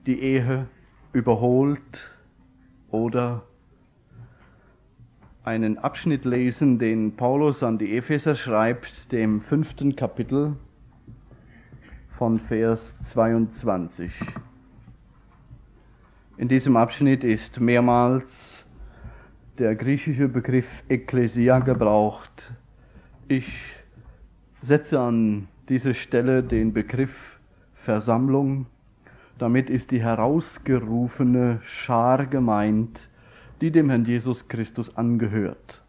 die Ehe überholt oder einen Abschnitt lesen, den Paulus an die Epheser schreibt, dem 5. Kapitel von Vers 22. In diesem Abschnitt ist mehrmals der griechische Begriff Ekklesia gebraucht. Ich setze an diese Stelle den Begriff Versammlung. Damit ist die herausgerufene Schar gemeint, die dem Herrn Jesus Christus angehört.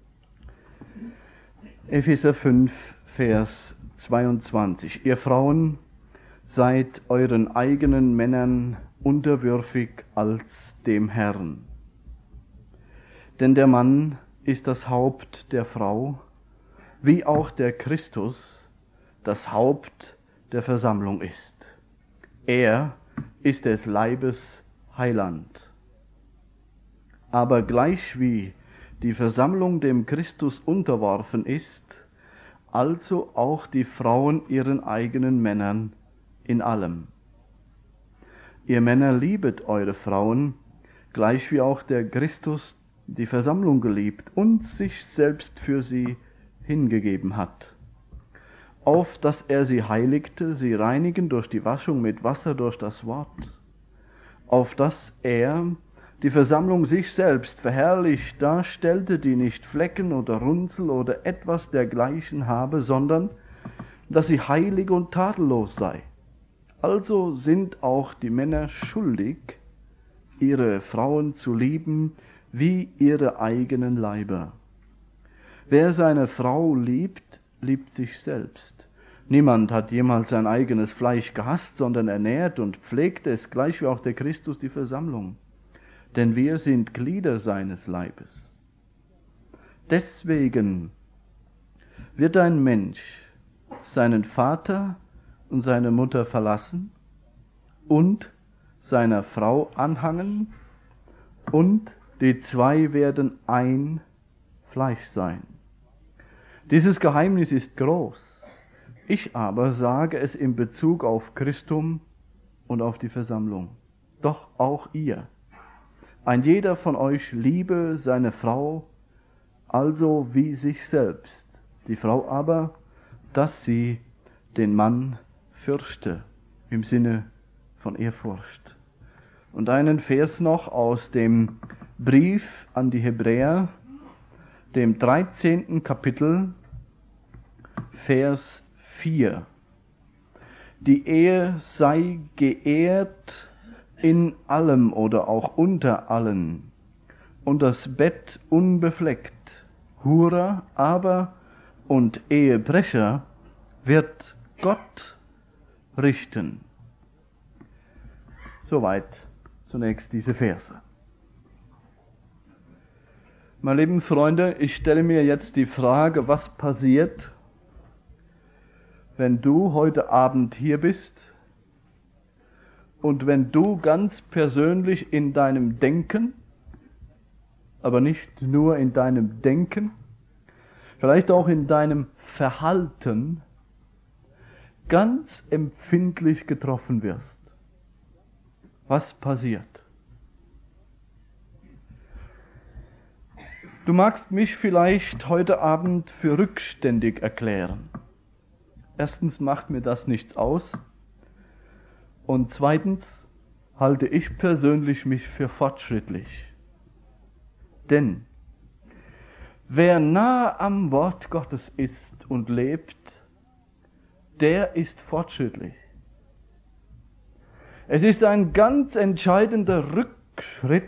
Epheser 5, Vers 22. Ihr Frauen, seid euren eigenen Männern unterwürfig als dem Herrn. Denn der Mann ist das Haupt der Frau, wie auch der Christus das Haupt der Versammlung ist. Er ist des Leibes Heiland. Aber gleichwie die Versammlung dem Christus unterworfen ist, also auch die Frauen ihren eigenen Männern in allem. Ihr Männer, liebet eure Frauen, gleichwie auch der Christus die Versammlung geliebt und sich selbst für sie hingegeben hat, auf dass er sie heiligte, sie reinigen durch die Waschung mit Wasser durch das Wort, auf dass er die Versammlung sich selbst verherrlicht darstellte, die nicht Flecken oder Runzel oder etwas dergleichen habe, sondern dass sie heilig und tadellos sei. Also sind auch die Männer schuldig, ihre Frauen zu lieben wie ihre eigenen Leiber. Wer seine Frau liebt, liebt sich selbst. Niemand hat jemals sein eigenes Fleisch gehasst, sondern ernährt und pflegt es, gleich wie auch der Christus die Versammlung. Denn wir sind Glieder seines Leibes. Deswegen wird ein Mensch seinen Vater und seine Mutter verlassen und seiner Frau anhangen, und die zwei werden ein Fleisch sein. Dieses Geheimnis ist groß. Ich aber sage es in Bezug auf Christum und auf die Versammlung. Doch auch ihr. Ein jeder von euch liebe seine Frau, also wie sich selbst. Die Frau aber, dass sie den Mann fürchte, im Sinne von Ehrfurcht. Und einen Vers noch aus dem Brief an die Hebräer, dem 13. Kapitel, Vers 4. Die Ehe sei geehrt in allem oder auch unter allen, und das Bett unbefleckt. Hurer aber und Ehebrecher wird Gott richten. Soweit zunächst diese Verse. Meine lieben Freunde, ich stelle mir jetzt die Frage, was passiert, wenn du heute Abend hier bist und wenn du ganz persönlich in deinem Denken, aber nicht nur in deinem Denken, vielleicht auch in deinem Verhalten, ganz empfindlich getroffen wirst. Was passiert? Du magst mich vielleicht heute Abend für rückständig erklären. Erstens macht mir das nichts aus. Und zweitens halte ich persönlich mich für fortschrittlich. Denn wer nahe am Wort Gottes ist und lebt, der ist fortschrittlich. Es ist ein ganz entscheidender Rückschritt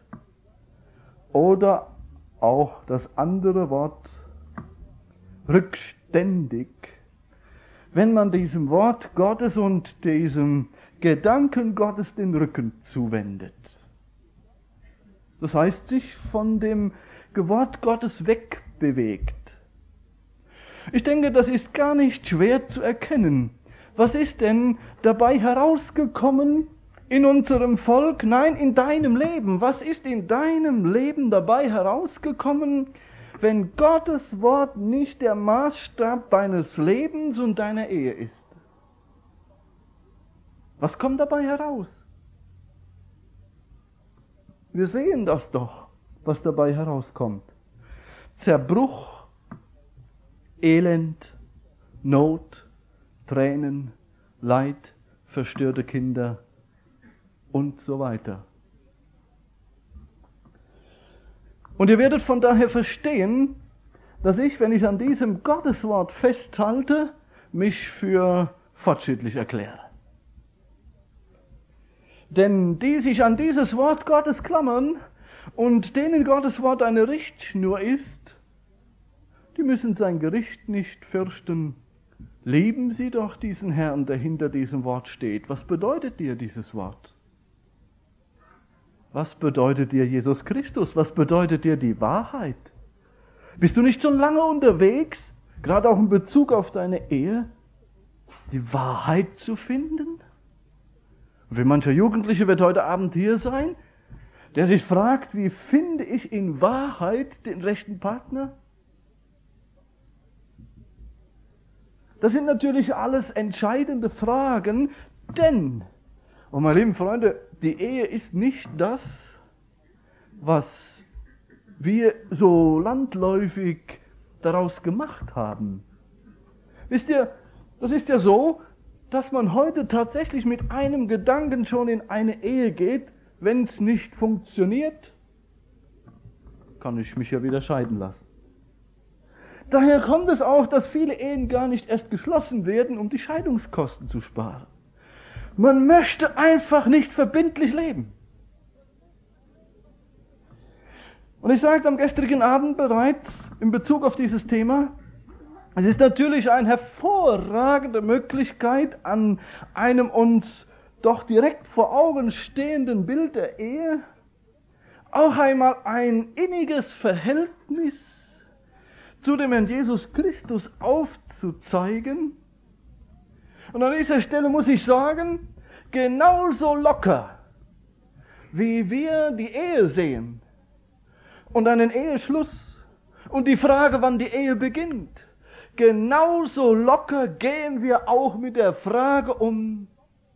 oder auch das andere Wort rückständig, wenn man diesem Wort Gottes und diesem Gedanken Gottes den Rücken zuwendet. Das heißt, sich von dem Wort Gottes wegbewegt. Ich denke, das ist gar nicht schwer zu erkennen. Was ist denn dabei herausgekommen in unserem Volk? Nein, in deinem Leben. Was ist in deinem Leben dabei herausgekommen, wenn Gottes Wort nicht der Maßstab deines Lebens und deiner Ehe ist? Was kommt dabei heraus? Wir sehen das doch, was dabei herauskommt. Zerbruch, Elend, Not, Tränen, Leid, verstörte Kinder und so weiter. Und ihr werdet von daher verstehen, dass ich, wenn ich an diesem Gotteswort festhalte, mich für fortschrittlich erkläre. Denn die sich an dieses Wort Gottes klammern und denen Gottes Wort eine Richtschnur ist, die müssen sein Gericht nicht fürchten. Lieben Sie doch diesen Herrn, der hinter diesem Wort steht. Was bedeutet dir dieses Wort? Was bedeutet dir Jesus Christus? Was bedeutet dir die Wahrheit? Bist du nicht schon lange unterwegs, gerade auch in Bezug auf deine Ehe, die Wahrheit zu finden? Und wie mancher Jugendliche wird heute Abend hier sein, der sich fragt, wie finde ich in Wahrheit den rechten Partner? Das sind natürlich alles entscheidende Fragen, denn, und meine lieben Freunde, die Ehe ist nicht das, was wir so landläufig daraus gemacht haben. Wisst ihr, das ist ja so, dass man heute tatsächlich mit einem Gedanken schon in eine Ehe geht. Wenn es nicht funktioniert, kann ich mich ja wieder scheiden lassen. Daher kommt es auch, dass viele Ehen gar nicht erst geschlossen werden, um die Scheidungskosten zu sparen. Man möchte einfach nicht verbindlich leben. Und ich sagte am gestrigen Abend bereits in Bezug auf dieses Thema, es ist natürlich eine hervorragende Möglichkeit, an einem uns doch direkt vor Augen stehenden Bild der Ehe auch einmal ein inniges Verhältnis zu dem Herrn Jesus Christus aufzuzeigen. Und an dieser Stelle muss ich sagen, genauso locker, wie wir die Ehe sehen und einen Eheschluss und die Frage, wann die Ehe beginnt, genauso locker gehen wir auch mit der Frage um,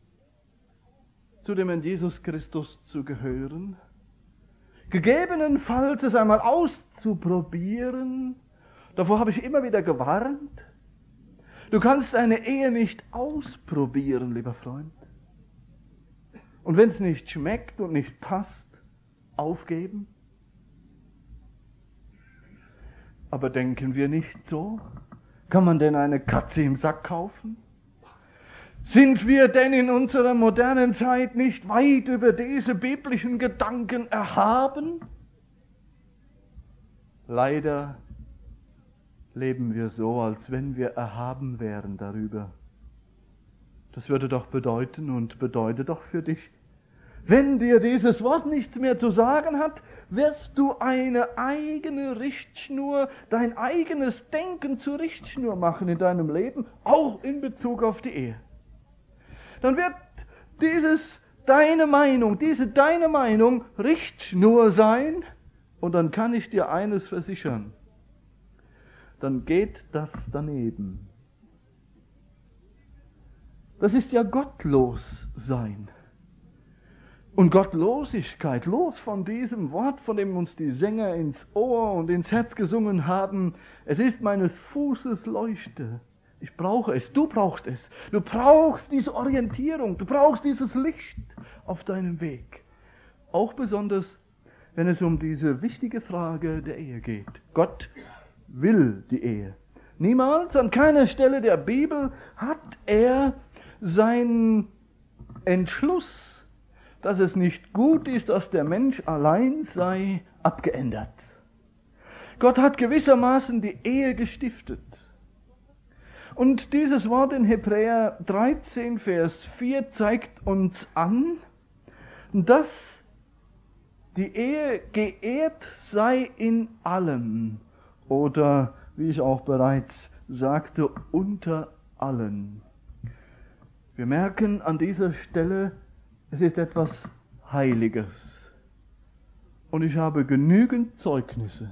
zu dem Herrn Jesus Christus zu gehören, gegebenenfalls es einmal auszuprobieren. Davor habe ich immer wieder gewarnt. Du kannst eine Ehe nicht ausprobieren, lieber Freund. Und wenn es nicht schmeckt und nicht passt, aufgeben. Aber denken wir nicht so? Kann man denn eine Katze im Sack kaufen? Sind wir denn in unserer modernen Zeit nicht weit über diese biblischen Gedanken erhaben? Leider leben wir so, als wenn wir erhaben wären darüber. Das würde doch bedeuten und bedeutet doch für dich, wenn dir dieses Wort nichts mehr zu sagen hat, wirst du eine eigene Richtschnur, dein eigenes Denken zur Richtschnur machen in deinem Leben, auch in Bezug auf die Ehe. Dann wird diese deine Meinung Richtschnur sein, und dann kann ich dir eines versichern, dann geht das daneben. Das ist ja gottlos sein. Und Gottlosigkeit, los von diesem Wort, von dem uns die Sänger ins Ohr und ins Herz gesungen haben, es ist meines Fußes Leuchte. Ich brauche es, du brauchst es. Du brauchst diese Orientierung, du brauchst dieses Licht auf deinem Weg. Auch besonders, wenn es um diese wichtige Frage der Ehe geht. Gott will die Ehe. Niemals, an keiner Stelle der Bibel hat er seinen Entschluss, dass es nicht gut ist, dass der Mensch allein sei, abgeändert. Gott hat gewissermaßen die Ehe gestiftet. Und dieses Wort in Hebräer 13, Vers 4 zeigt uns an, dass die Ehe geehrt sei in allem. Oder, wie ich auch bereits sagte, unter allen. Wir merken an dieser Stelle, es ist etwas Heiliges. Und ich habe genügend Zeugnisse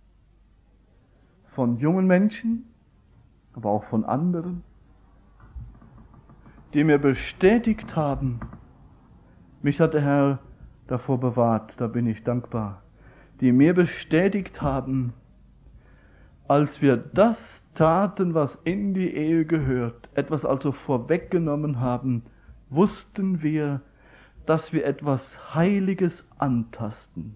von jungen Menschen, aber auch von anderen, die mir bestätigt haben, mich hat der Herr davor bewahrt, da bin ich dankbar, die mir bestätigt haben, als wir das taten, was in die Ehe gehört, etwas also vorweggenommen haben, wussten wir, dass wir etwas Heiliges antasten.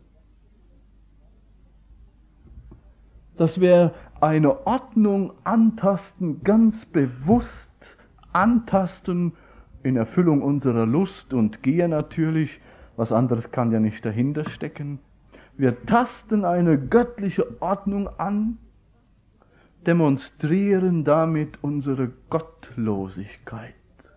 Dass wir eine Ordnung antasten, ganz bewusst antasten, in Erfüllung unserer Lust und Gier natürlich, was anderes kann ja nicht dahinter stecken. Wir tasten eine göttliche Ordnung an, demonstrieren damit unsere Gottlosigkeit.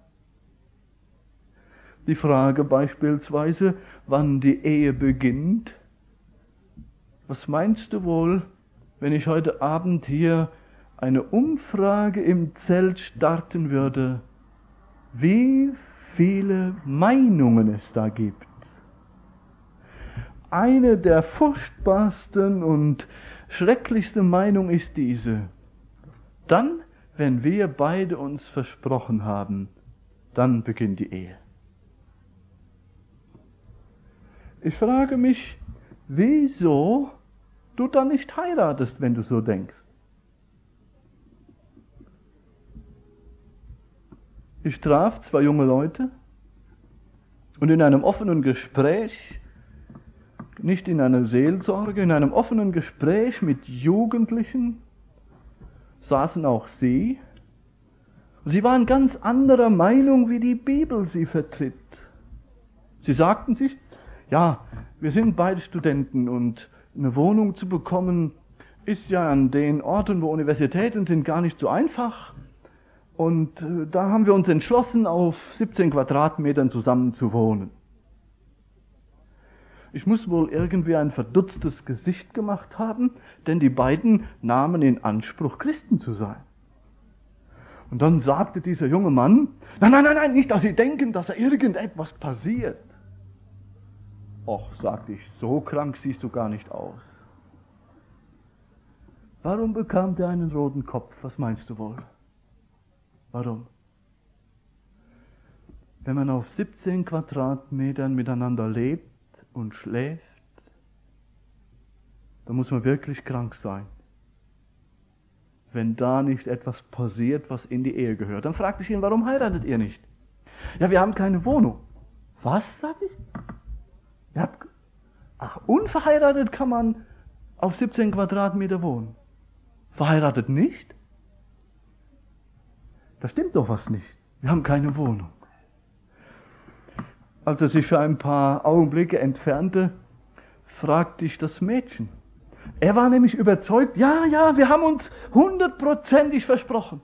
Die Frage beispielsweise, wann die Ehe beginnt. Was meinst du wohl, wenn ich heute Abend hier eine Umfrage im Zelt starten würde, wie viele Meinungen es da gibt? Eine der furchtbarsten und schrecklichsten Meinungen ist diese: Dann, wenn wir beide uns versprochen haben, dann beginnt die Ehe. Ich frage mich, wieso du dann nicht heiratest, wenn du so denkst. Ich traf zwei junge Leute und in einem offenen Gespräch, nicht in einer Seelsorge, in einem offenen Gespräch mit Jugendlichen saßen auch sie. Sie waren ganz anderer Meinung, wie die Bibel sie vertritt. Sie sagten sich, ja, wir sind beide Studenten und eine Wohnung zu bekommen ist ja an den Orten, wo Universitäten sind, gar nicht so einfach. Und da haben wir uns entschlossen, auf 17 Quadratmetern zusammen zu wohnen. Ich muss wohl irgendwie ein verdutztes Gesicht gemacht haben, denn die beiden nahmen in Anspruch, Christen zu sein. Und dann sagte dieser junge Mann, nein, nicht, dass Sie denken, dass da irgendetwas passiert. Och, sagte ich, so krank siehst du gar nicht aus. Warum bekam der einen roten Kopf? Was meinst du wohl? Warum? Wenn man auf 17 Quadratmetern miteinander lebt und schläft, dann muss man wirklich krank sein. Wenn da nicht etwas passiert, was in die Ehe gehört. Dann fragte ich ihn, warum heiratet ihr nicht? Ja, wir haben keine Wohnung. Was, sag ich? Ach, unverheiratet kann man auf 17 Quadratmeter wohnen. Verheiratet nicht? Da stimmt doch was nicht. Wir haben keine Wohnung. Als er sich für ein paar Augenblicke entfernte, fragte ich das Mädchen. Er war nämlich überzeugt, ja, wir haben uns 100%ig versprochen.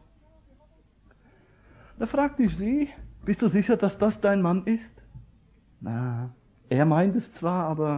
Da fragte ich sie, bist du sicher, dass das dein Mann ist? Na, er meint es zwar, aber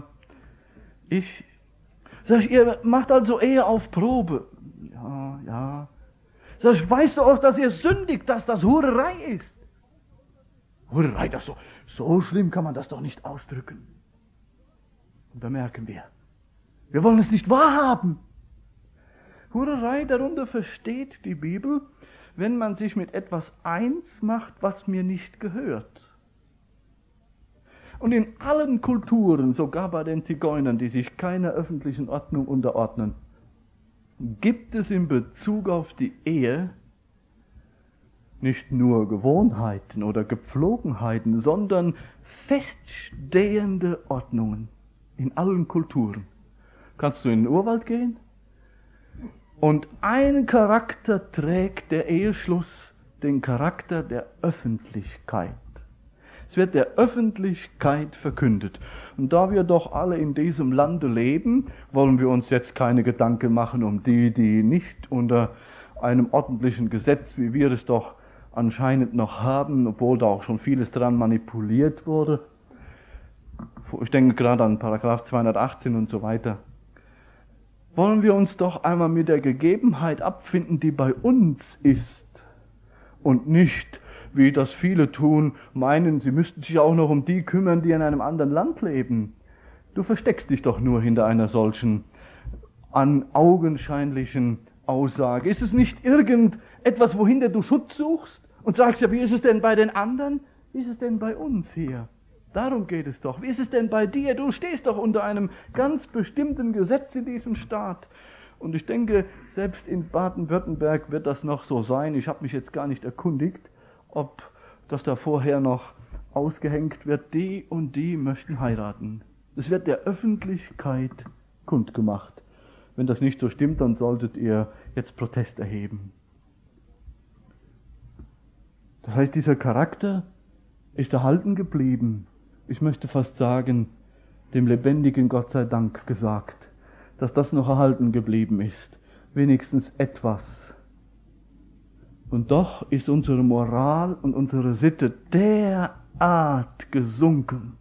sag ich, ihr macht also Ehe auf Probe. Ja. Sag ich, weißt du auch, dass ihr sündigt, dass das Hurerei ist? Hurerei, das so schlimm kann man das doch nicht ausdrücken. Und da merken wir wollen es nicht wahrhaben. Hurerei, darunter versteht die Bibel, wenn man sich mit etwas eins macht, was mir nicht gehört. Und in allen Kulturen, sogar bei den Zigeunern, die sich keiner öffentlichen Ordnung unterordnen, gibt es in Bezug auf die Ehe nicht nur Gewohnheiten oder Gepflogenheiten, sondern feststehende Ordnungen in allen Kulturen. Kannst du in den Urwald gehen? Und ein Charakter trägt der Eheschluss, den Charakter der Öffentlichkeit. Es wird der Öffentlichkeit verkündet. Und da wir doch alle in diesem Lande leben, wollen wir uns jetzt keine Gedanken machen um die nicht unter einem ordentlichen Gesetz, wie wir es doch anscheinend noch haben, obwohl da auch schon vieles dran manipuliert wurde. Ich denke gerade an Paragraph 218 und so weiter. Wollen wir uns doch einmal mit der Gegebenheit abfinden, die bei uns ist, und nicht, wie das viele tun, meinen, sie müssten sich auch noch um die kümmern, die in einem anderen Land leben. Du versteckst dich doch nur hinter einer solchen augenscheinlichen Aussage. Ist es nicht irgendetwas, wohinter du Schutz suchst und sagst, ja, wie ist es denn bei den anderen? Wie ist es denn bei uns hier? Darum geht es doch. Wie ist es denn bei dir? Du stehst doch unter einem ganz bestimmten Gesetz in diesem Staat. Und ich denke, selbst in Baden-Württemberg wird das noch so sein. Ich habe mich jetzt gar nicht erkundigt, ob das da vorher noch ausgehängt wird. Die und die möchten heiraten. Es wird der Öffentlichkeit kundgemacht. Wenn das nicht so stimmt, dann solltet ihr jetzt Protest erheben. Das heißt, dieser Charakter ist erhalten geblieben. Ich möchte fast sagen, dem lebendigen Gott sei Dank gesagt, dass das noch erhalten geblieben ist. Wenigstens etwas. Und doch ist unsere Moral und unsere Sitte derart gesunken.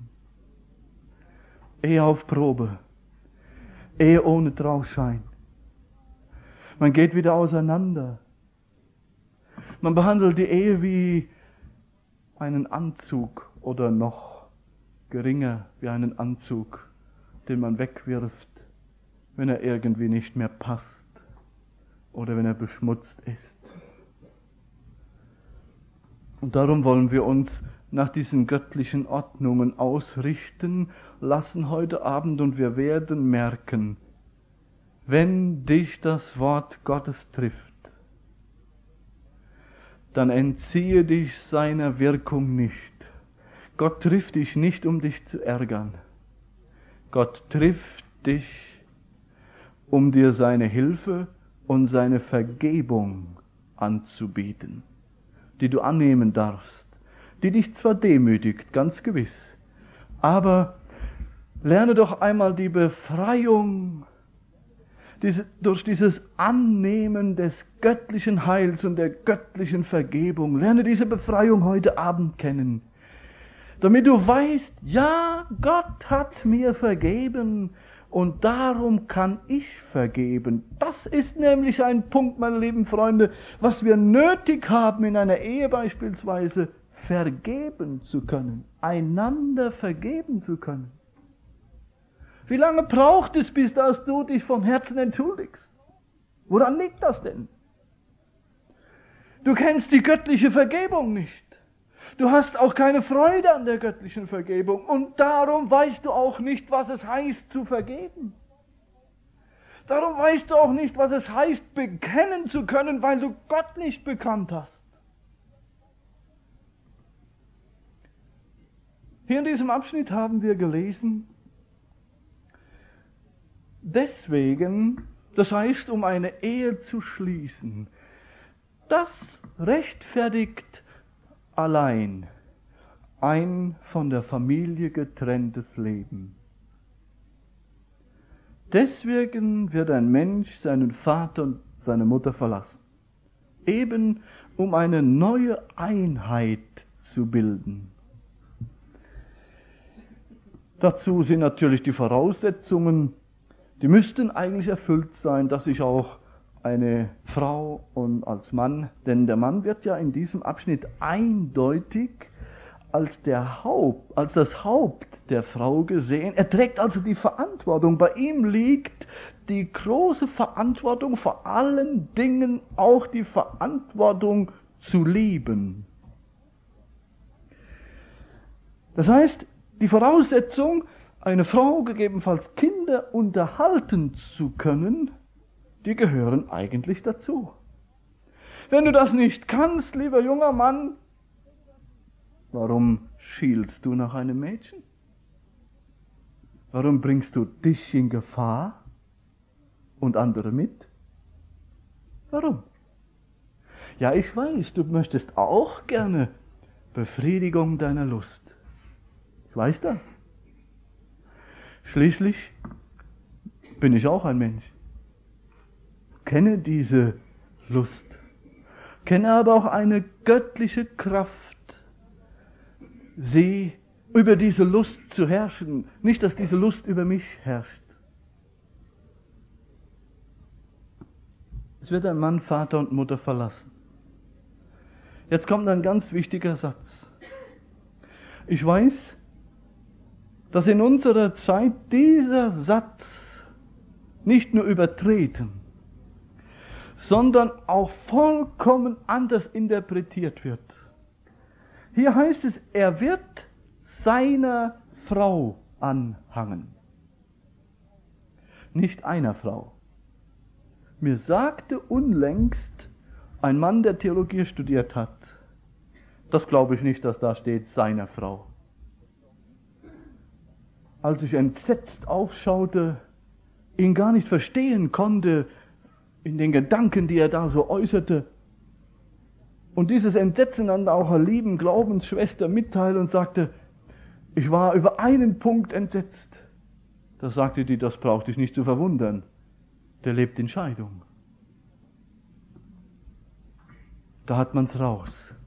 Ehe auf Probe. Ehe ohne Trauschein. Man geht wieder auseinander. Man behandelt die Ehe wie einen Anzug oder noch geringer wie einen Anzug, den man wegwirft, wenn er irgendwie nicht mehr passt oder wenn er beschmutzt ist. Und darum wollen wir uns nach diesen göttlichen Ordnungen ausrichten lassen heute Abend und wir werden merken, wenn dich das Wort Gottes trifft, dann entziehe dich seiner Wirkung nicht. Gott trifft dich nicht, um dich zu ärgern. Gott trifft dich, um dir seine Hilfe und seine Vergebung anzubieten, die du annehmen darfst, die dich zwar demütigt, ganz gewiss, aber lerne doch einmal die Befreiung durch dieses Annehmen des göttlichen Heils und der göttlichen Vergebung. Lerne diese Befreiung heute Abend kennen, damit du weißt, ja, Gott hat mir vergeben und darum kann ich vergeben. Das ist nämlich ein Punkt, meine lieben Freunde, was wir nötig haben in einer Ehe beispielsweise, vergeben zu können, einander vergeben zu können. Wie lange braucht es, bis dass du dich von Herzen entschuldigst? Woran liegt das denn? Du kennst die göttliche Vergebung nicht. Du hast auch keine Freude an der göttlichen Vergebung und darum weißt du auch nicht, was es heißt zu vergeben. Darum weißt du auch nicht, was es heißt, bekennen zu können, weil du Gott nicht bekannt hast. Hier in diesem Abschnitt haben wir gelesen, deswegen, das heißt, um eine Ehe zu schließen, das rechtfertigt allein ein von der Familie getrenntes Leben. Deswegen wird ein Mensch seinen Vater und seine Mutter verlassen, eben um eine neue Einheit zu bilden. Dazu sind natürlich die Voraussetzungen, die müssten eigentlich erfüllt sein, dass ich auch eine Frau und als Mann, denn der Mann wird ja in diesem Abschnitt eindeutig als das Haupt der Frau gesehen. Er trägt also die Verantwortung. Bei ihm liegt die große Verantwortung, vor allen Dingen auch die Verantwortung zu lieben. Das heißt, die Voraussetzung, eine Frau, gegebenenfalls Kinder unterhalten zu können, die gehören eigentlich dazu. Wenn du das nicht kannst, lieber junger Mann, warum schielst du nach einem Mädchen? Warum bringst du dich in Gefahr und andere mit? Warum? Ja, ich weiß, du möchtest auch gerne Befriedigung deiner Lust. Ich weiß das. Schließlich bin ich auch ein Mensch. Kenne diese Lust. Kenne aber auch eine göttliche Kraft, sie über diese Lust zu herrschen. Nicht, dass diese Lust über mich herrscht. Es wird ein Mann Vater und Mutter verlassen. Jetzt kommt ein ganz wichtiger Satz. Ich weiß, dass in unserer Zeit dieser Satz nicht nur übertreten, sondern auch vollkommen anders interpretiert wird. Hier heißt es, er wird seiner Frau anhangen. Nicht einer Frau. Mir sagte unlängst ein Mann, der Theologie studiert hat, das glaube ich nicht, dass da steht, seiner Frau. Als ich entsetzt aufschaute, ihn gar nicht verstehen konnte in den Gedanken, die er da so äußerte, und dieses Entsetzen dann auch einer lieben Glaubensschwester mitteile und sagte, ich war über einen Punkt entsetzt. Da sagte die, das braucht dich nicht zu verwundern. Der lebt in Scheidung. Da hat man's raus.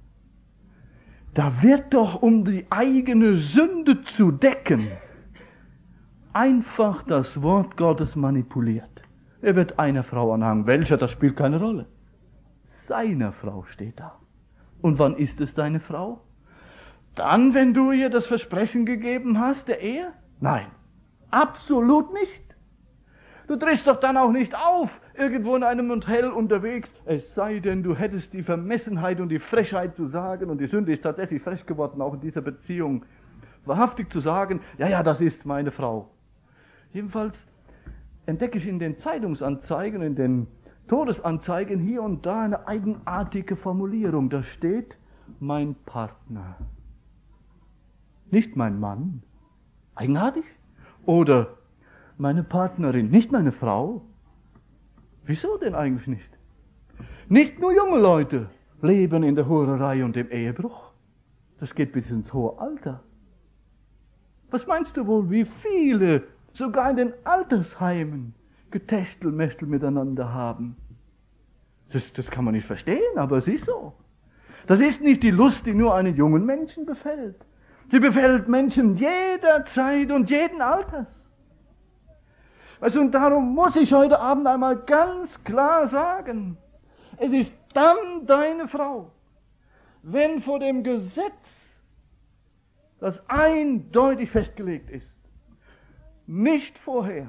Da wird doch, um die eigene Sünde zu decken, einfach das Wort Gottes manipuliert. Er wird einer Frau anhangen. Welcher, das spielt keine Rolle. Seiner Frau steht da. Und wann ist es deine Frau? Dann, wenn du ihr das Versprechen gegeben hast, der Ehe? Nein, absolut nicht. Du trittst doch dann auch nicht auf, irgendwo in einem Hotel unterwegs, es sei denn, du hättest die Vermessenheit und die Frechheit zu sagen, und die Sünde ist tatsächlich frech geworden, auch in dieser Beziehung, wahrhaftig zu sagen, ja, das ist meine Frau. Jedenfalls entdecke ich in den Zeitungsanzeigen, in den Todesanzeigen hier und da eine eigenartige Formulierung. Da steht, mein Partner. Nicht mein Mann. Eigenartig? Oder meine Partnerin, nicht meine Frau. Wieso denn eigentlich nicht? Nicht nur junge Leute leben in der Hurerei und im Ehebruch. Das geht bis ins hohe Alter. Was meinst du wohl, wie viele sogar in den Altersheimen Getästelmästel miteinander haben? Das kann man nicht verstehen, aber es ist so. Das ist nicht die Lust, die nur einen jungen Menschen befällt. Sie befällt Menschen jeder Zeit und jeden Alters. Also, und darum muss ich heute Abend einmal ganz klar sagen, es ist dann deine Frau, wenn vor dem Gesetz, das eindeutig festgelegt ist, nicht vorher.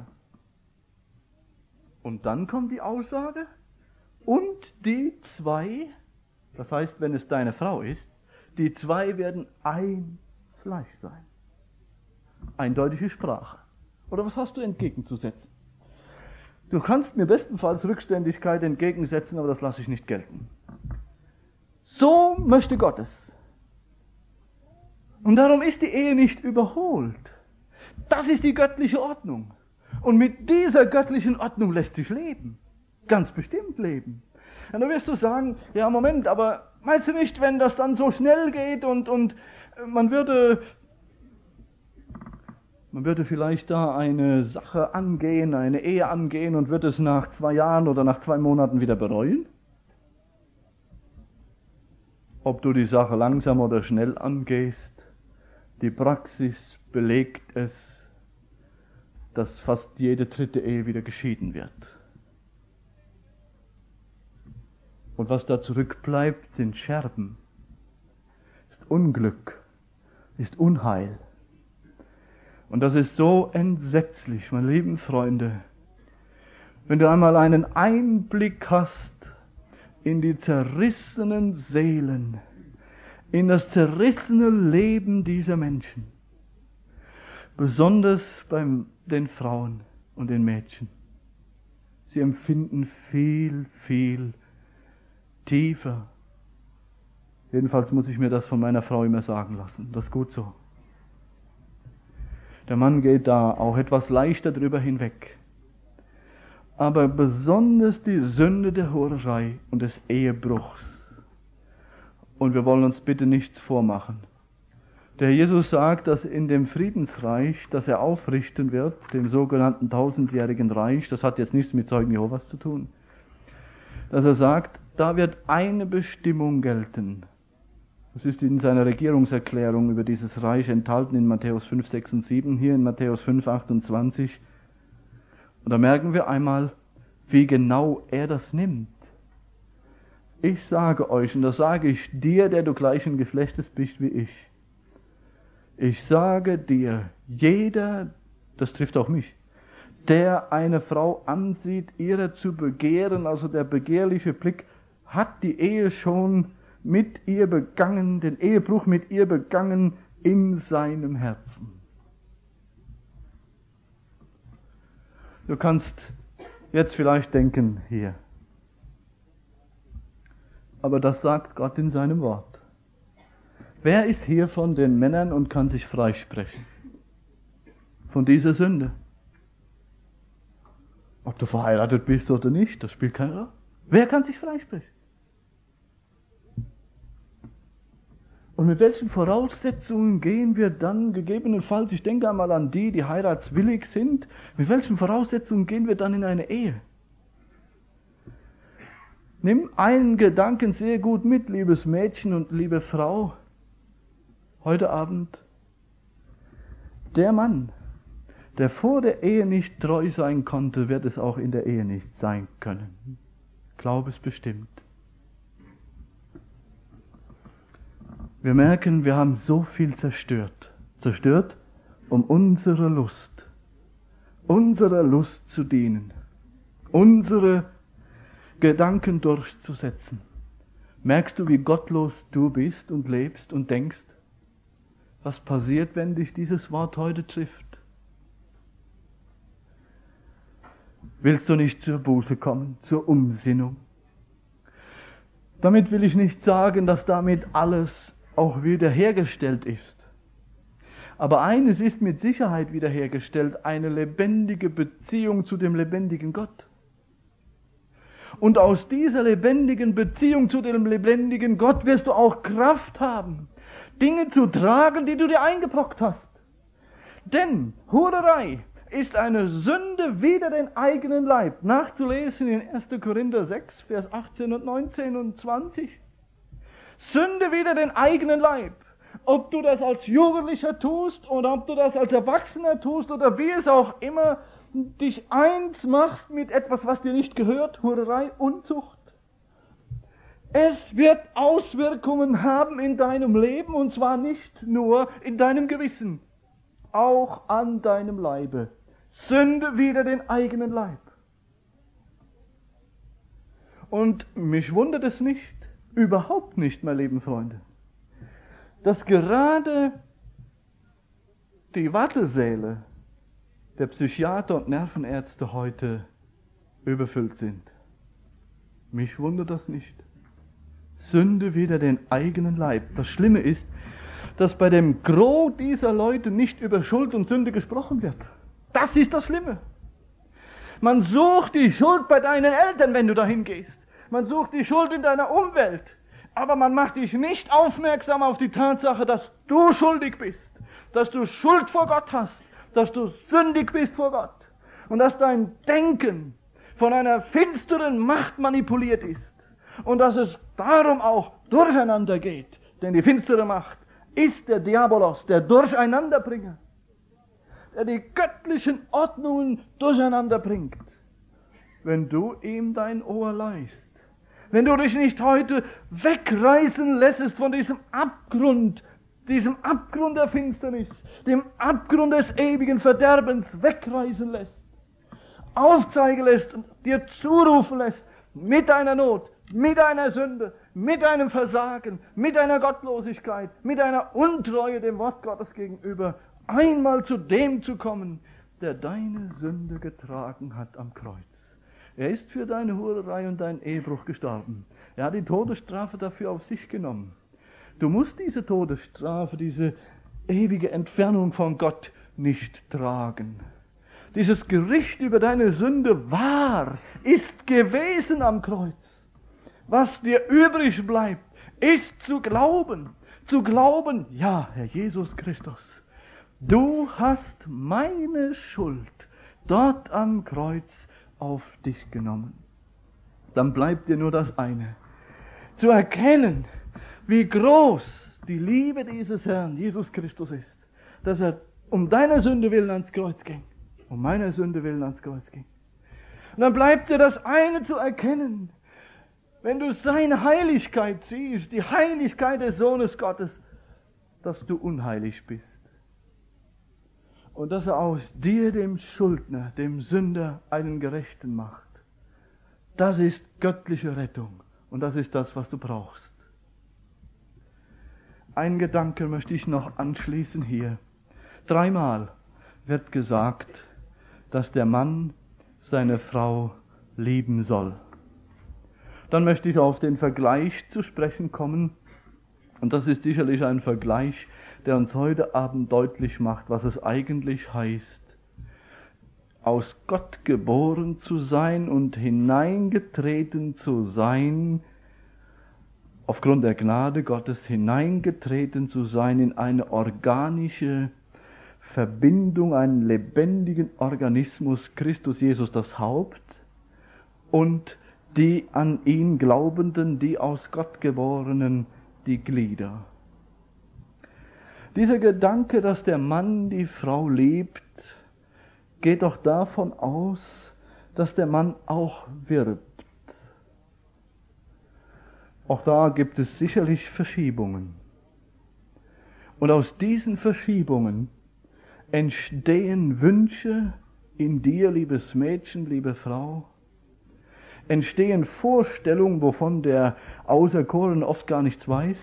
Und dann kommt die Aussage, und die zwei, das heißt, wenn es deine Frau ist, die zwei werden ein Fleisch sein. Eindeutige Sprache. Oder was hast du entgegenzusetzen? Du kannst mir bestenfalls Rückständigkeit entgegensetzen, aber das lasse ich nicht gelten. So möchte Gott es. Und darum ist die Ehe nicht überholt. Das ist die göttliche Ordnung. Und mit dieser göttlichen Ordnung lässt sich leben. Ganz bestimmt leben. Und dann wirst du sagen, ja Moment, aber meinst du nicht, wenn das dann so schnell geht und man würde vielleicht da eine Sache angehen, eine Ehe angehen und wird es nach 2 Jahren oder nach 2 Monaten wieder bereuen? Ob du die Sache langsam oder schnell angehst, die Praxis belegt es, dass fast jede 3. Ehe wieder geschieden wird. Und was da zurückbleibt, sind Scherben, ist Unglück, ist Unheil. Und das ist so entsetzlich, meine lieben Freunde, wenn du einmal einen Einblick hast in die zerrissenen Seelen, in das zerrissene Leben dieser Menschen, besonders bei den Frauen und den Mädchen. Sie empfinden viel, viel tiefer. Jedenfalls muss ich mir das von meiner Frau immer sagen lassen. Das ist gut so. Der Mann geht da auch etwas leichter drüber hinweg. Aber besonders die Sünde der Hurerei und des Ehebruchs. Und wir wollen uns bitte nichts vormachen. Der Jesus sagt, dass in dem Friedensreich, das er aufrichten wird, dem sogenannten 1000-jährigen Reich, das hat jetzt nichts mit Zeugen Jehovas zu tun, dass er sagt, da wird eine Bestimmung gelten. Das ist in seiner Regierungserklärung über dieses Reich enthalten in Matthäus 5, 6 und 7, hier in Matthäus 5, 28. Und da merken wir einmal, wie genau er das nimmt. Ich sage euch, und das sage ich dir, der du gleichen Geschlechtes bist wie ich. Ich sage dir, jeder, das trifft auch mich, der eine Frau ansieht, ihrer zu begehren, also der begehrliche Blick, hat die Ehe schon mit ihr begangen, den Ehebruch mit ihr begangen, in seinem Herzen. Du kannst jetzt vielleicht denken, hier. Aber das sagt Gott in seinem Wort. Wer ist hier von den Männern und kann sich freisprechen von dieser Sünde? Ob du verheiratet bist oder nicht, das spielt keine Rolle. Wer kann sich freisprechen? Und mit welchen Voraussetzungen gehen wir dann gegebenenfalls, ich denke einmal an die, die heiratswillig sind, mit welchen Voraussetzungen gehen wir dann in eine Ehe? Nimm einen Gedanken sehr gut mit, liebes Mädchen und liebe Frau, heute Abend. Der Mann, der vor der Ehe nicht treu sein konnte, wird es auch in der Ehe nicht sein können. Glaub es bestimmt. Wir merken, wir haben so viel zerstört. Zerstört, um unserer Lust zu dienen. Unsere Gedanken durchzusetzen. Merkst du, wie gottlos du bist und lebst und denkst? Was passiert, wenn dich dieses Wort heute trifft? Willst du nicht zur Buße kommen, zur Umsinnung? Damit will ich nicht sagen, dass damit alles auch wiederhergestellt ist. Aber eines ist mit Sicherheit wiederhergestellt, eine lebendige Beziehung zu dem lebendigen Gott. Und aus dieser lebendigen Beziehung zu dem lebendigen Gott wirst du auch Kraft haben, Dinge zu tragen, die du dir eingebrockt hast. Denn Hurerei ist eine Sünde wider den eigenen Leib. Nachzulesen in 1. Korinther 6, Vers 18 und 19 und 20. Sünde wider den eigenen Leib. Ob du das als Jugendlicher tust oder ob du das als Erwachsener tust oder wie es auch immer, dich eins machst mit etwas, was dir nicht gehört, Hurerei, Unzucht. Es wird Auswirkungen haben in deinem Leben und zwar nicht nur in deinem Gewissen, auch an deinem Leibe. Sünde wider den eigenen Leib. Und mich wundert es nicht, überhaupt nicht, meine lieben Freunde, dass gerade die Wartesäle der Psychiater und Nervenärzte heute überfüllt sind. Mich wundert das nicht. Sünde wider den eigenen Leib. Das Schlimme ist, dass bei dem Gros dieser Leute nicht über Schuld und Sünde gesprochen wird. Das ist das Schlimme. Man sucht die Schuld bei deinen Eltern, wenn du dahin gehst. Man sucht die Schuld in deiner Umwelt. Aber man macht dich nicht aufmerksam auf die Tatsache, dass du schuldig bist. Dass du Schuld vor Gott hast. Dass du sündig bist vor Gott. Und dass dein Denken von einer finsteren Macht manipuliert ist. Und dass es darum auch durcheinander geht. Denn die finstere Macht ist der Diabolos, der Durcheinanderbringer. Der die göttlichen Ordnungen durcheinander bringt. Wenn du ihm dein Ohr leihst. Wenn du dich nicht heute wegreißen lässt von diesem Abgrund der Finsternis, dem Abgrund des ewigen Verderbens wegreißen lässt, aufzeigen lässt und dir zurufen lässt, mit deiner Not, mit deiner Sünde, mit deinem Versagen, mit deiner Gottlosigkeit, mit deiner Untreue dem Wort Gottes gegenüber, einmal zu dem zu kommen, der deine Sünde getragen hat am Kreuz. Er ist für deine Hurerei und deinen Ehebruch gestorben. Er hat die Todesstrafe dafür auf sich genommen. Du musst diese Todesstrafe, diese ewige Entfernung von Gott nicht tragen. Dieses Gericht über deine Sünde ist gewesen am Kreuz. Was dir übrig bleibt, ist zu glauben. Zu glauben, ja, Herr Jesus Christus, du hast meine Schuld dort am Kreuz auf dich genommen. Dann bleibt dir nur das eine. Zu erkennen, wie groß die Liebe dieses Herrn Jesus Christus ist. Dass er um deiner Sünde willen ans Kreuz ging. Um meiner Sünde willen ans Kreuz ging. Und dann bleibt dir das eine zu erkennen. Wenn du seine Heiligkeit siehst, die Heiligkeit des Sohnes Gottes, dass du unheilig bist. Und dass er aus dir, dem Schuldner, dem Sünder, einen Gerechten macht. Das ist göttliche Rettung. Und das ist das, was du brauchst. einen Gedanken möchte ich noch anschließen hier. 3-mal wird gesagt, dass der Mann seine Frau lieben soll. Dann möchte ich auf den Vergleich zu sprechen kommen. Und das ist sicherlich ein Vergleich, der uns heute Abend deutlich macht, was es eigentlich heißt, aus Gott geboren zu sein und hineingetreten zu sein, aufgrund der Gnade Gottes hineingetreten zu sein in eine organische Verbindung, einen lebendigen Organismus, Christus Jesus das Haupt, und die an ihn Glaubenden, die aus Gott Geborenen, die Glieder. Dieser Gedanke, dass der Mann die Frau liebt, geht doch davon aus, dass der Mann auch wirbt. Auch da gibt es sicherlich Verschiebungen. Und aus diesen Verschiebungen entstehen Wünsche in dir, liebes Mädchen, liebe Frau, entstehen Vorstellungen, wovon der Auserkorene oft gar nichts weiß.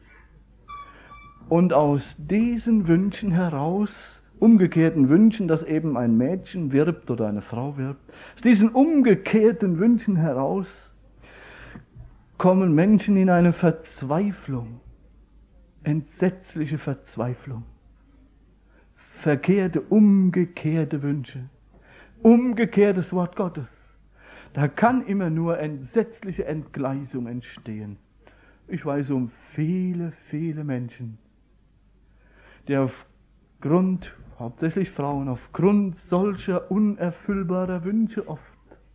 Und aus diesen Wünschen heraus, umgekehrten Wünschen, dass eben ein Mädchen wirbt oder eine Frau wirbt, aus diesen umgekehrten Wünschen heraus kommen Menschen in eine Verzweiflung, entsetzliche Verzweiflung. Verkehrte, umgekehrte Wünsche, umgekehrtes Wort Gottes. Da kann immer nur entsetzliche Entgleisung entstehen. Ich weiß um viele, viele Menschen, die aufgrund, hauptsächlich Frauen, aufgrund solcher unerfüllbarer Wünsche oft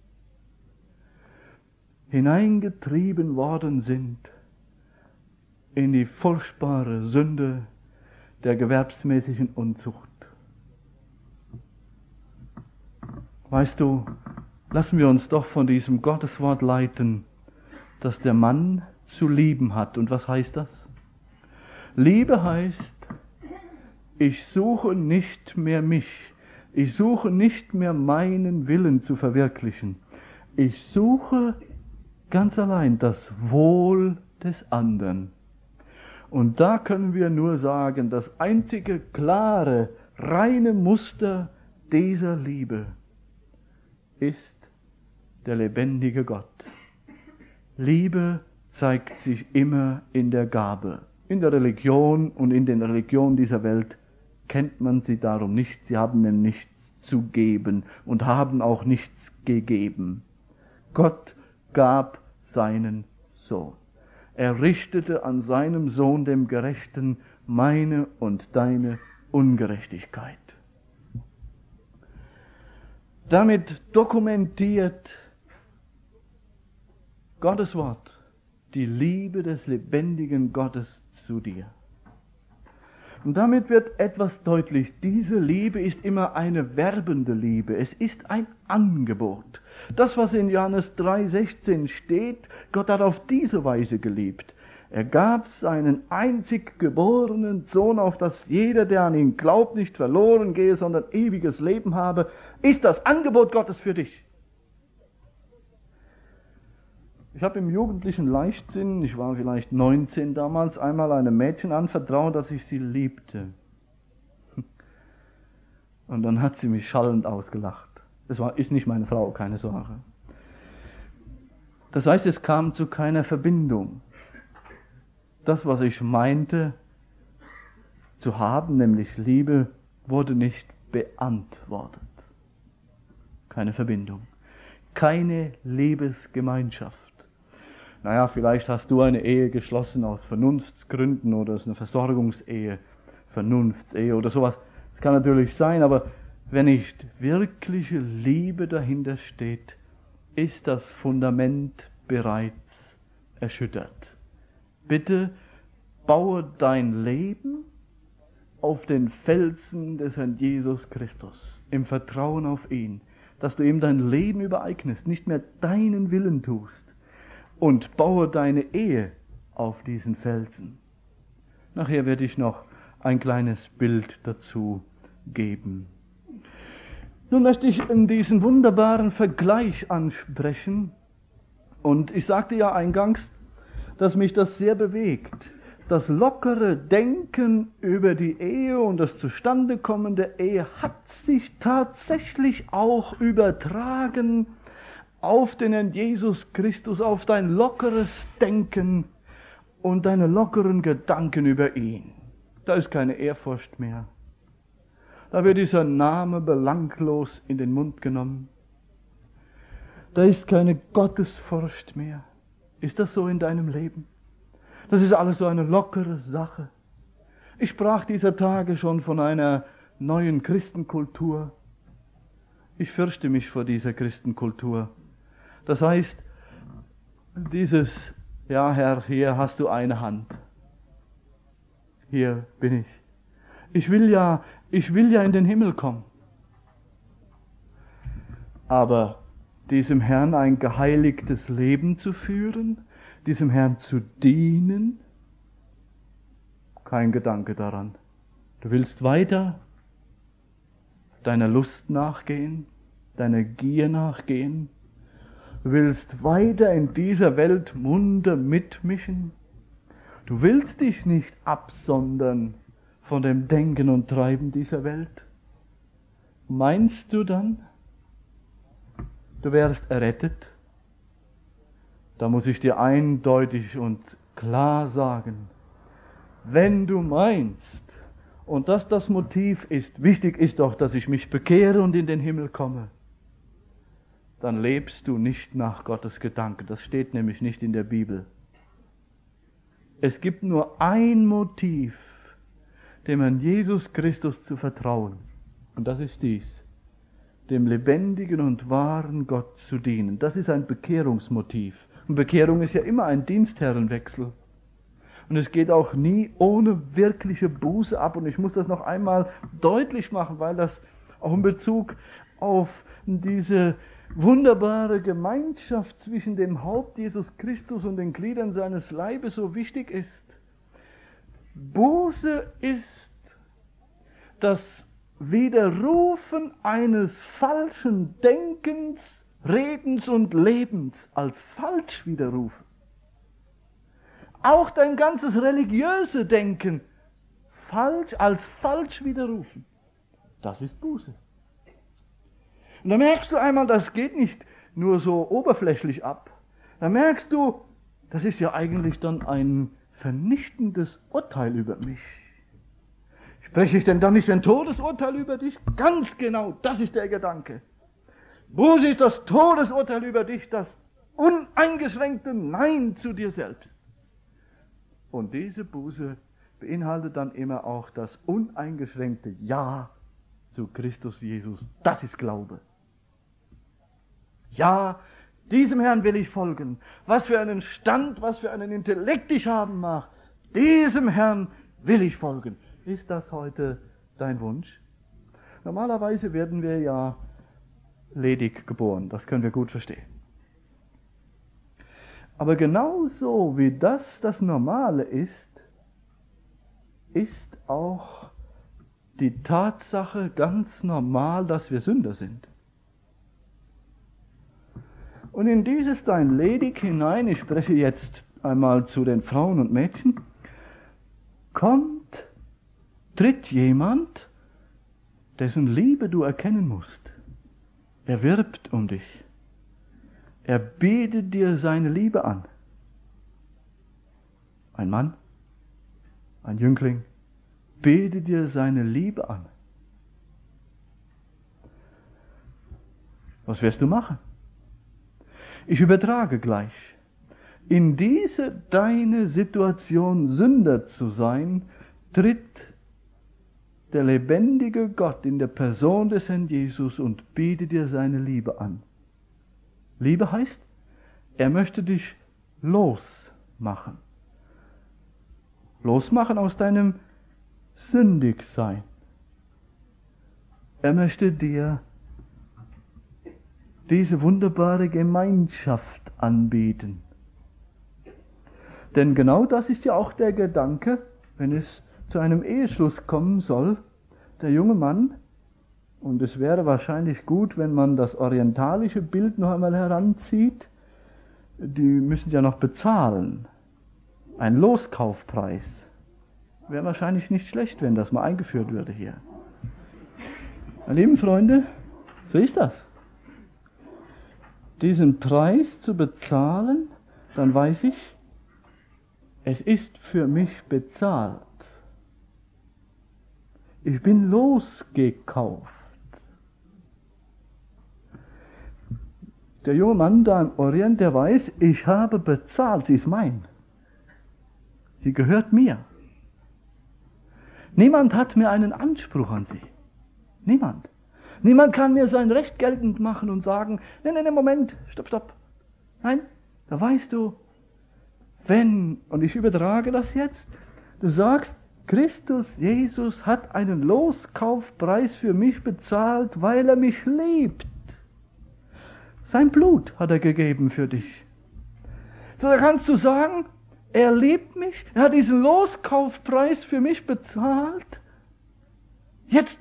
hineingetrieben worden sind in die furchtbare Sünde der gewerbsmäßigen Unzucht. Weißt du, lassen wir uns doch von diesem Gotteswort leiten, dass der Mann zu lieben hat. Und was heißt das? Liebe heißt, ich suche nicht mehr mich, ich suche nicht mehr meinen Willen zu verwirklichen. Ich suche ganz allein das Wohl des anderen. Und da können wir nur sagen, das einzige klare, reine Muster dieser Liebe ist der lebendige Gott. Liebe zeigt sich immer in der Gabe. In der Religion und in den Religionen dieser Welt kennt man sie darum nicht. Sie haben ihnen nichts zu geben und haben auch nichts gegeben. Gott gab seinen Sohn. Er richtete an seinem Sohn, dem Gerechten, meine und deine Ungerechtigkeit. Damit dokumentiert Gottes Wort die Liebe des lebendigen Gottes zu dir. Und damit wird etwas deutlich. Diese Liebe ist immer eine werbende Liebe. Es ist ein Angebot. Das, was in Johannes 3,16 steht, Gott hat auf diese Weise geliebt. Er gab seinen einzig geborenen Sohn, auf dass jeder, der an ihn glaubt, nicht verloren gehe, sondern ewiges Leben habe, ist das Angebot Gottes für dich. Ich habe im jugendlichen Leichtsinn, ich war vielleicht 19 damals, einmal einem Mädchen anvertraut, dass ich sie liebte. Und dann hat sie mich schallend ausgelacht. Ist nicht meine Frau, keine Sorge. Das heißt, es kam zu keiner Verbindung. Das, was ich meinte zu haben, nämlich Liebe, wurde nicht beantwortet. Keine Verbindung. Keine Liebesgemeinschaft. Naja, vielleicht hast du eine Ehe geschlossen aus Vernunftsgründen oder es ist eine Versorgungsehe, Vernunftsehe oder sowas. Das kann natürlich sein, aber wenn nicht wirkliche Liebe dahinter steht, ist das Fundament bereits erschüttert. Bitte baue dein Leben auf den Felsen des Herrn Jesus Christus, im Vertrauen auf ihn, dass du ihm dein Leben übereignest, nicht mehr deinen Willen tust, und baue deine Ehe auf diesen Felsen. Nachher werde ich noch ein kleines Bild dazu geben. Nun möchte ich diesen wunderbaren Vergleich ansprechen. Und ich sagte ja eingangs, dass mich das sehr bewegt, Das lockere Denken über die Ehe und das Zustandekommen der Ehe hat sich tatsächlich auch übertragen auf den Herrn Jesus Christus, auf dein lockeres Denken und deine lockeren Gedanken über ihn. Da ist keine Ehrfurcht mehr. Da wird dieser Name belanglos in den Mund genommen. Da ist keine Gottesfurcht mehr. Ist das so in deinem Leben? Das ist alles so eine lockere Sache. Ich sprach dieser Tage schon von einer neuen Christenkultur. Ich fürchte mich vor dieser Christenkultur. Das heißt, dieses, ja Herr, hier hast du eine Hand. Hier bin ich. Ich will ja in den Himmel kommen. Aber diesem Herrn ein geheiligtes Leben zu führen, diesem Herrn zu dienen, kein Gedanke daran. Du willst weiter deiner Lust nachgehen, deiner Gier nachgehen, du willst weiter in dieser Welt munter mitmischen, du willst dich nicht absondern von dem Denken und Treiben dieser Welt. Meinst du dann, du wärst errettet? Da muss ich dir eindeutig und klar sagen, wenn du meinst, und dass das Motiv ist, wichtig ist doch, dass ich mich bekehre und in den Himmel komme, dann lebst du nicht nach Gottes Gedanken. Das steht nämlich nicht in der Bibel. Es gibt nur ein Motiv, dem Herrn Jesus Christus zu vertrauen, und das ist dies: dem lebendigen und wahren Gott zu dienen. Das ist ein Bekehrungsmotiv. Und Bekehrung ist ja immer ein Dienstherrenwechsel. Und es geht auch nie ohne wirkliche Buße ab. Und ich muss das noch einmal deutlich machen, weil das auch in Bezug auf diese wunderbare Gemeinschaft zwischen dem Haupt Jesus Christus und den Gliedern seines Leibes so wichtig ist. Buße ist das Widerrufen eines falschen Denkens, Redens und Lebens als falsch widerrufen. Auch dein ganzes religiöse Denken als falsch widerrufen. Das ist Buße. Und da merkst du einmal, das geht nicht nur so oberflächlich ab. Da merkst du, das ist ja eigentlich dann ein vernichtendes Urteil über mich. Spreche ich denn dann nicht ein Todesurteil über dich? Ganz genau, das ist der Gedanke. Buße ist das Todesurteil über dich, das uneingeschränkte Nein zu dir selbst. Und diese Buße beinhaltet dann immer auch das uneingeschränkte Ja zu Christus Jesus. Das ist Glaube. Ja, diesem Herrn will ich folgen. Was für einen Stand, was für einen Intellekt ich haben mag, diesem Herrn will ich folgen. Ist das heute dein Wunsch? Normalerweise werden wir ja ledig geboren, das können wir gut verstehen. Aber genauso wie das Normale ist, ist auch die Tatsache ganz normal, dass wir Sünder sind. Und in dieses dein ledig hinein, ich spreche jetzt einmal zu den Frauen und Mädchen, tritt jemand, dessen Liebe du erkennen musst. Er wirbt um dich. Er bietet dir seine Liebe an. Ein Mann, ein Jüngling, bietet dir seine Liebe an. Was wirst du machen? Ich übertrage gleich. In diese deine Situation, Sünder zu sein, tritt der lebendige Gott in der Person des Herrn Jesus und bietet dir seine Liebe an. Liebe heißt, er möchte dich losmachen. Losmachen aus deinem Sündigsein. Er möchte dir diese wunderbare Gemeinschaft anbieten. Denn genau das ist ja auch der Gedanke, wenn es zu einem Eheschluss kommen soll. Der junge Mann, und es wäre wahrscheinlich gut, wenn man das orientalische Bild noch einmal heranzieht, die müssen ja noch bezahlen. Ein Loskaufpreis. Wäre wahrscheinlich nicht schlecht, wenn das mal eingeführt würde hier. Meine lieben Freunde, so ist das. Diesen Preis zu bezahlen, dann weiß ich, es ist für mich bezahlt. Ich bin losgekauft. Der junge Mann da im Orient, der weiß, ich habe bezahlt, sie ist mein. Sie gehört mir. Niemand hat mir einen Anspruch an sie. Niemand. Niemand kann mir sein Recht geltend machen und sagen, nein, Moment, stopp. Nein, da weißt du, wenn, und ich übertrage das jetzt, du sagst, Christus, Jesus hat einen Loskaufpreis für mich bezahlt, weil er mich liebt. Sein Blut hat er gegeben für dich. So, da kannst du sagen, er liebt mich, er hat diesen Loskaufpreis für mich bezahlt. Jetzt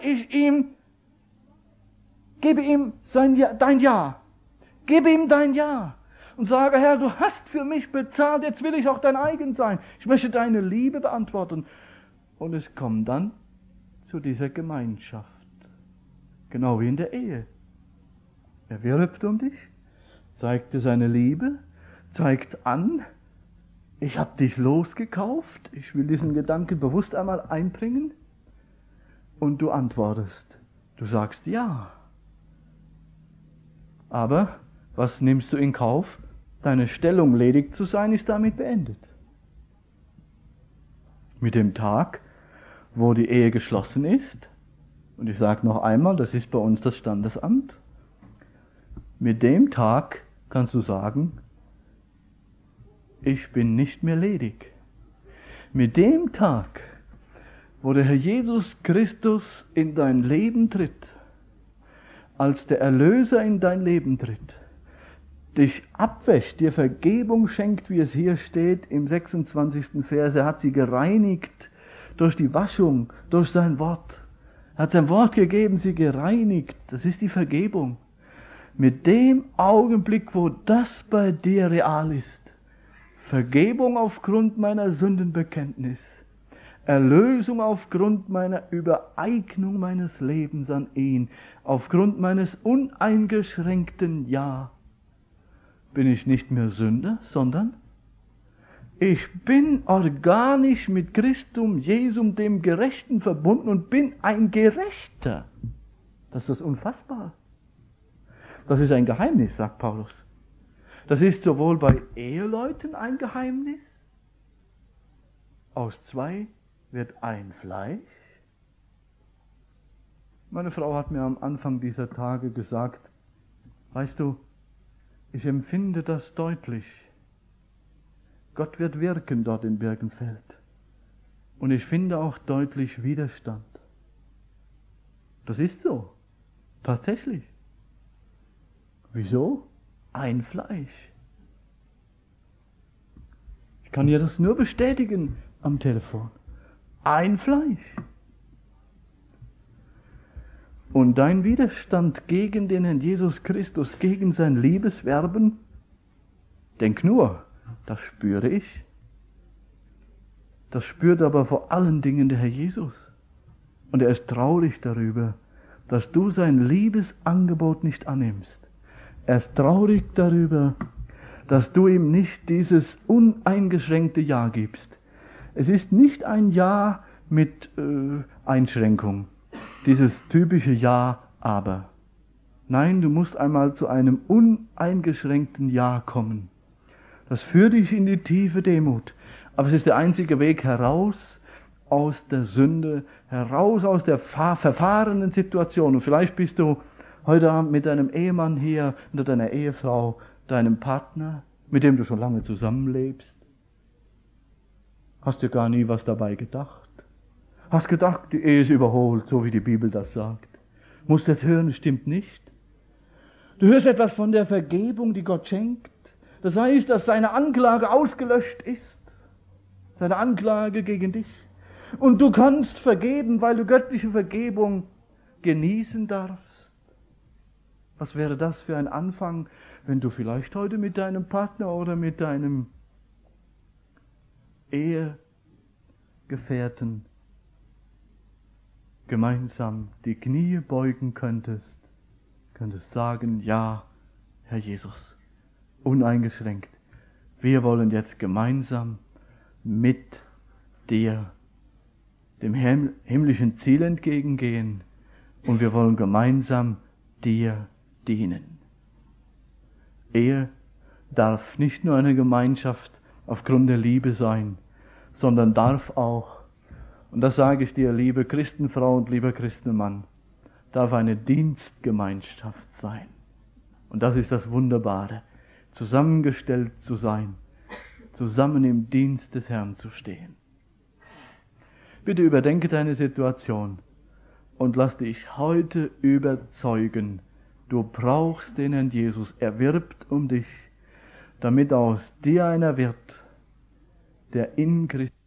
gebe ihm dein Ja. Gebe ihm dein Ja. Und sage, Herr, du hast für mich bezahlt, jetzt will ich auch dein eigen sein. Ich möchte deine Liebe beantworten. Und es kommt dann zu dieser Gemeinschaft. Genau wie in der Ehe. Er wirbt um dich, zeigt dir seine Liebe, zeigt an, ich habe dich losgekauft, ich will diesen Gedanken bewusst einmal einbringen. Und du antwortest, du sagst ja. Aber was nimmst du in Kauf? Deine Stellung ledig zu sein, ist damit beendet. Mit dem Tag, wo die Ehe geschlossen ist, und ich sage noch einmal, das ist bei uns das Standesamt, mit dem Tag kannst du sagen, ich bin nicht mehr ledig. Mit dem Tag, wo der Herr Jesus Christus in dein Leben tritt, als der Erlöser in dein Leben tritt, dich abwäscht, dir Vergebung schenkt, wie es hier steht im 26. Vers. Er hat sie gereinigt durch die Waschung, durch sein Wort. Er hat sein Wort gegeben, sie gereinigt. Das ist die Vergebung. Mit dem Augenblick, wo das bei dir real ist, Vergebung aufgrund meiner Sündenbekenntnis, Erlösung aufgrund meiner Übereignung meines Lebens an ihn, aufgrund meines uneingeschränkten Ja, bin ich nicht mehr Sünder, sondern ich bin organisch mit Christum Jesum, dem Gerechten, verbunden und bin ein Gerechter. Das ist unfassbar. Das ist ein Geheimnis, sagt Paulus. Das ist sowohl bei Eheleuten ein Geheimnis, aus zwei wird ein Fleisch. Meine Frau hat mir am Anfang dieser Tage gesagt, weißt du, ich empfinde das deutlich. Gott wird wirken dort in Birkenfeld. Und ich finde auch deutlich Widerstand. Das ist so. Tatsächlich. Wieso? Ein Fleisch. Ich kann dir das nur bestätigen am Telefon. Ein Fleisch. Und dein Widerstand gegen den Herrn Jesus Christus, gegen sein Liebeswerben, denk nur, das spüre ich. Das spürt aber vor allen Dingen der Herr Jesus. Und er ist traurig darüber, dass du sein Liebesangebot nicht annimmst. Er ist traurig darüber, dass du ihm nicht dieses uneingeschränkte Ja gibst. Es ist nicht ein Ja mit Einschränkung, dieses typische Ja, aber. Nein, du musst einmal zu einem uneingeschränkten Ja kommen. Das führt dich in die tiefe Demut. Aber es ist der einzige Weg heraus aus der Sünde, heraus aus der verfahrenen Situation. Und vielleicht bist du heute Abend mit deinem Ehemann hier, oder deiner Ehefrau, deinem Partner, mit dem du schon lange zusammenlebst. Hast dir gar nie was dabei gedacht. Hast gedacht, die Ehe ist überholt, so wie die Bibel das sagt. Musst jetzt hören, es stimmt nicht. Du hörst etwas von der Vergebung, die Gott schenkt. Das heißt, dass seine Anklage ausgelöscht ist. Seine Anklage gegen dich. Und du kannst vergeben, weil du göttliche Vergebung genießen darfst. Was wäre das für ein Anfang, wenn du vielleicht heute mit deinem Partner oder mit deinem Ehegefährten gemeinsam die Knie beugen könntest sagen, ja, Herr Jesus, uneingeschränkt, wir wollen jetzt gemeinsam mit dir dem himmlischen Ziel entgegengehen und wir wollen gemeinsam dir dienen. Ehe darf nicht nur eine Gemeinschaft aufgrund der Liebe sein, sondern darf auch, und das sage ich dir, liebe Christenfrau und lieber Christenmann, darf eine Dienstgemeinschaft sein. Und das ist das Wunderbare, zusammengestellt zu sein, zusammen im Dienst des Herrn zu stehen. Bitte überdenke deine Situation und lass dich heute überzeugen, du brauchst den Herrn Jesus, er wirbt um dich, damit aus dir einer wird, der in Christus